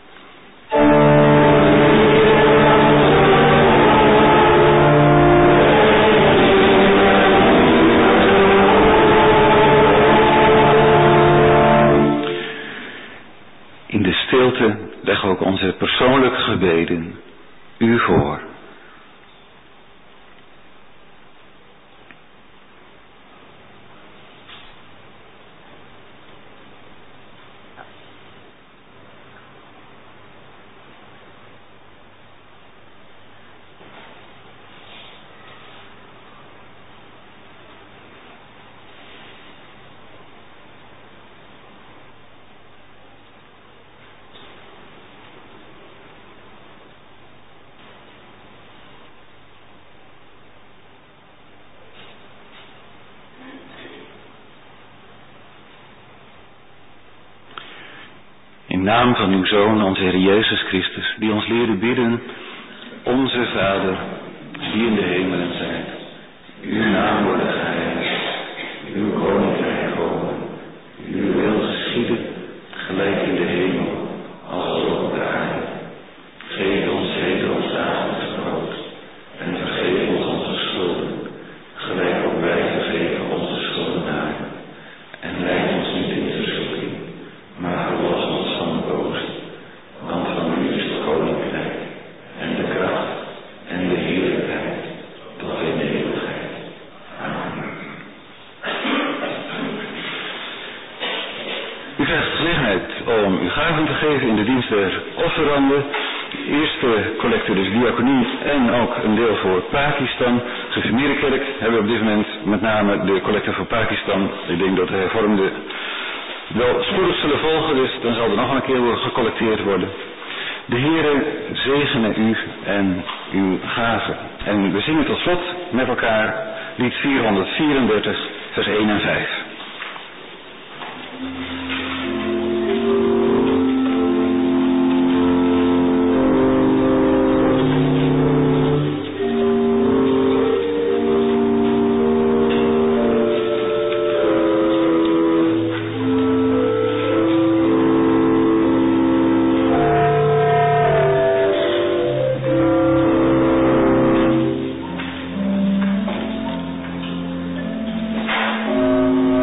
In de stilte leggen we ook onze persoonlijke gebeden u voor. In naam van uw Zoon, onze Heer Jezus Christus, die ons leerde bidden, onze Vader, die in de hemelen zijt, uw naam worden geheiligd, uw koninkrijk komen, uw wil geschieden, gelijk in de hemel, als ook op de aarde. Geef ons heden ons dagelijks brood, en vergeef ons onze schulden, gelijk ook wij vergeven onze schuldenaren. En leid ons niet in verzoeking, maar verlos ons van de boze. Want van u is het koninkrijk, en de kracht, en de heerlijkheid, tot in eeuwigheid. Amen. U krijgt de gelegenheid om uw gaven te geven in de dienst der offeranden. De eerste collecte dus diaconie en ook een deel voor Pakistan. Gereformeerde kerk hebben we op dit moment met name de collecte voor Pakistan. Ik denk dat de hervormden wel spoedig zullen volgen, dus dan zal er nog een keer gecollecteerd worden. De Heere zegene u en uw gaven. En we zingen tot slot met elkaar lied vierhonderdvierendertig, vers één en vijf. Thank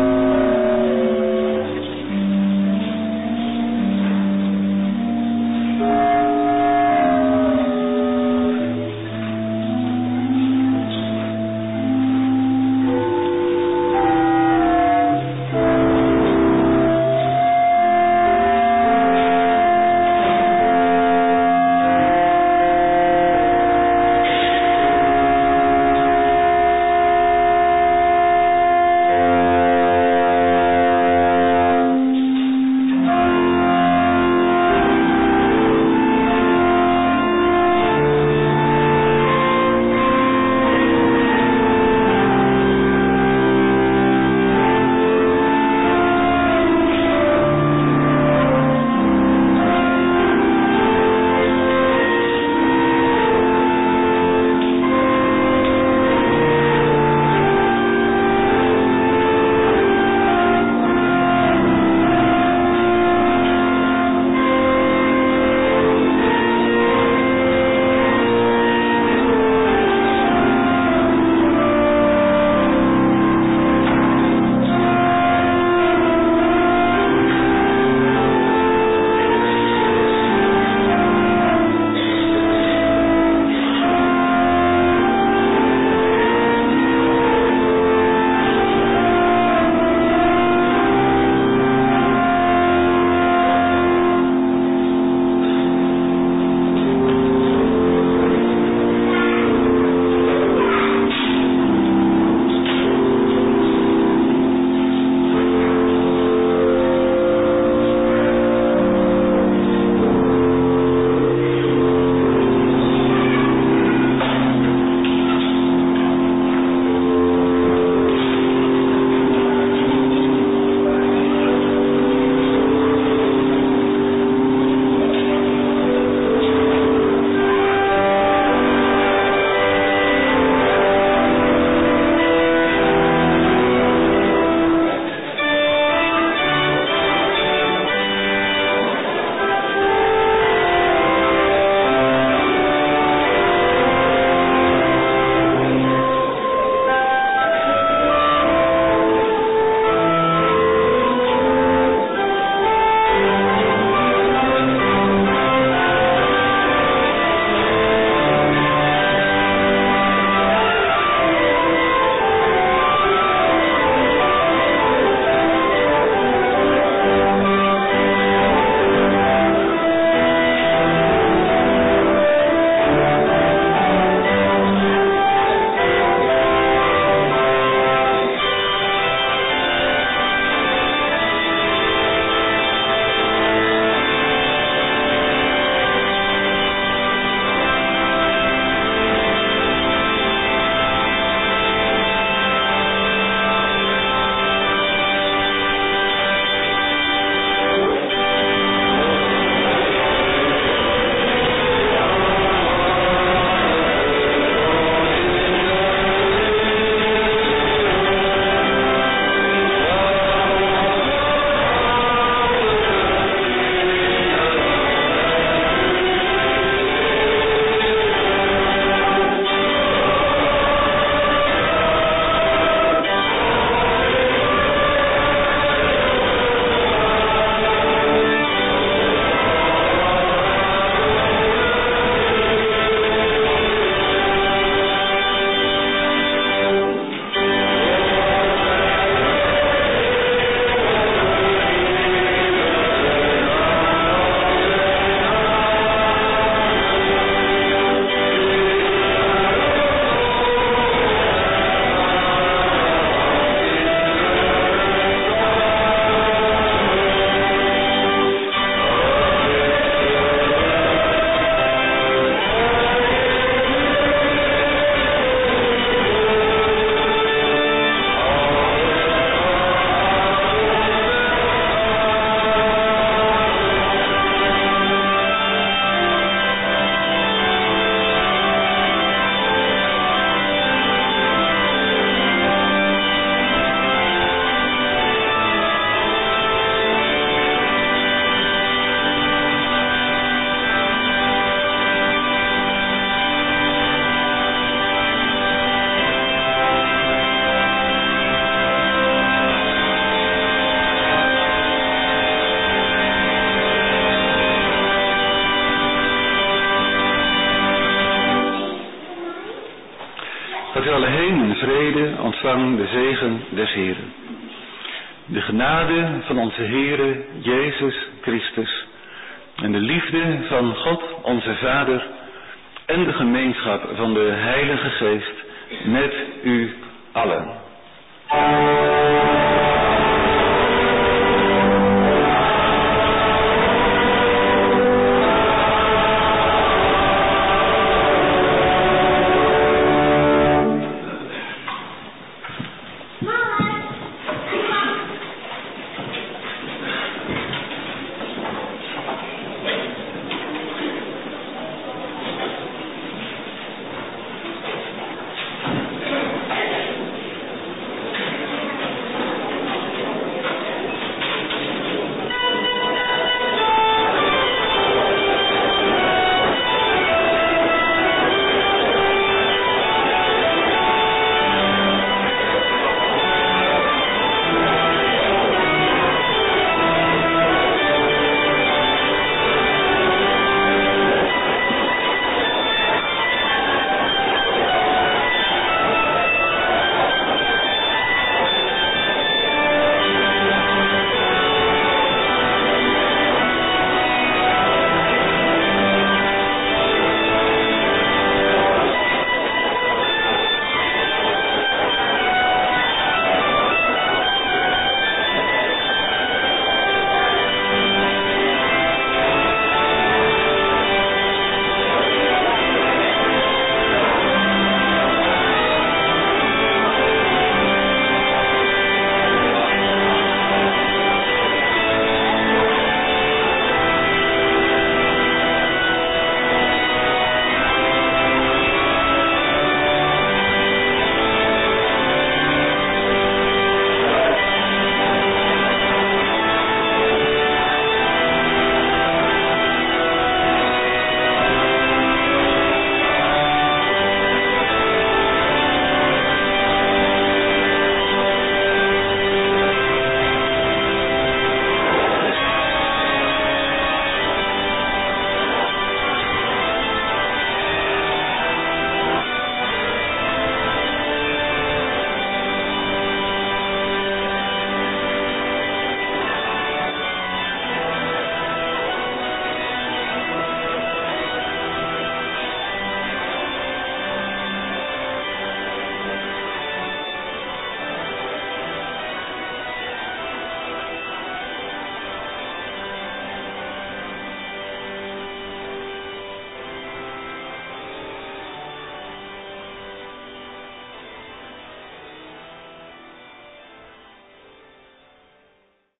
ontvang de zegen des Heeren. De genade van onze Heere Jezus Christus en de liefde van God onze Vader en de gemeenschap van de Heilige Geest met u allen.